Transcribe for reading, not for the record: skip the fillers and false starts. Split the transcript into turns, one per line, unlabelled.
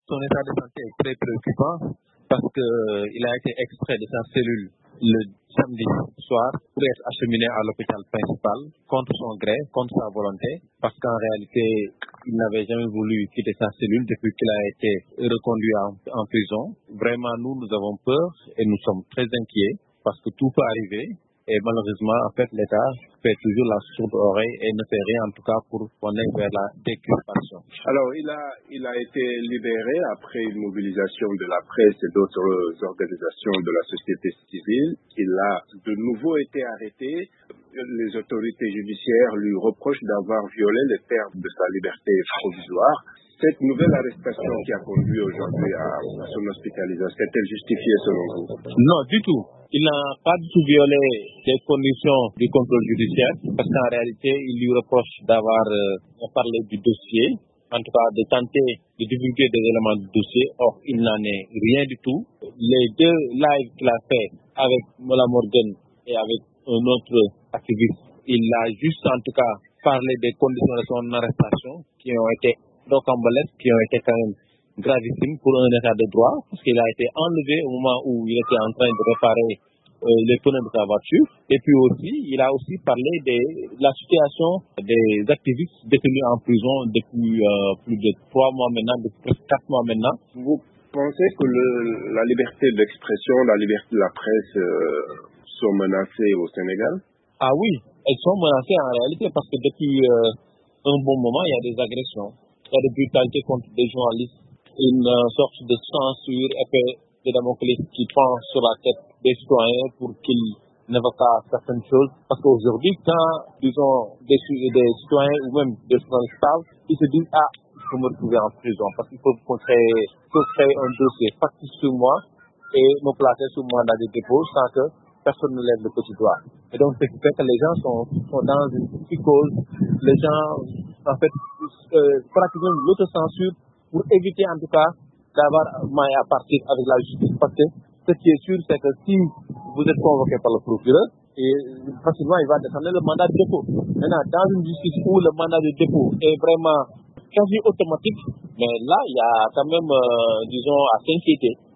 son état de santé est très préoccupant parce qu'il a été extrait de sa cellule le samedi soir pour être acheminé à l'hôpital principal contre son gré, contre sa volonté, parce qu'en réalité, il n'avait jamais voulu quitter sa cellule depuis qu'il a été reconduit en prison. Vraiment, nous avons peur et nous sommes très inquiets parce que tout peut arriver. Et malheureusement, en fait, l'État fait toujours la sourde oreille et ne fait rien, en tout cas, pour qu'on aille vers la déculpation.
Alors, il a été libéré après une mobilisation de la presse et d'autres organisations de la société civile. Il a de nouveau été arrêté. Les autorités judiciaires lui reprochent d'avoir violé les termes de sa liberté provisoire. Cette nouvelle arrestation qui a conduit aujourd'hui à son hospitalisation, est-elle justifiée selon vous?
Non, du tout. Il n'a pas du tout violé les conditions du contrôle judiciaire parce qu'en réalité, il lui reproche d'avoir parlé du dossier, en tout cas de tenter de divulguer des éléments du dossier. Or, il n'en est rien du tout. Les deux lives qu'il a fait avec Mola Morgan et avec un autre activiste, il a juste en tout cas parlé des conditions de son arrestation qui ont été rocambolesques, qui ont été quand même gravissimes pour un état de droit, parce qu'il a été enlevé au moment où il était en train de réparer les pneus de sa voiture. Et puis aussi, il a aussi parlé de la situation des activistes détenus en prison depuis plus de 3 mois maintenant, depuis presque 4 mois maintenant.
Vous pensez que la liberté d'expression, la liberté de la presse sont menacées au Sénégal?
Ah oui, elles sont menacées en réalité parce que depuis un bon moment, il y a des agressions. Il y a des brutalités contre des journalistes, une sorte de censure épée de Damoclès qui pend sur la tête des citoyens pour qu'ils n'évoquent pas certaines choses. Parce qu'aujourd'hui, quand, disons, des citoyens ou même des journalistes parlent, ils se disent, il faut me retrouver en prison parce qu'il faut créer un dossier factice sur moi et me placer sous mandat de dépôt sans que personne ne lève le petit doigt. Et donc, ce qui fait que les gens sont dans une psychose. Les gens, en fait, pratiquent l'autocensure pour éviter, en tout cas, d'avoir maille à partir avec la justice. Parce que ce qui est sûr, c'est que si vous êtes convoqué par le procureur, et facilement, il va descendre le mandat de dépôt. Maintenant, dans une justice où le mandat de dépôt est vraiment quasi automatique, mais là, il y a quand même, disons, à s'inquiéter.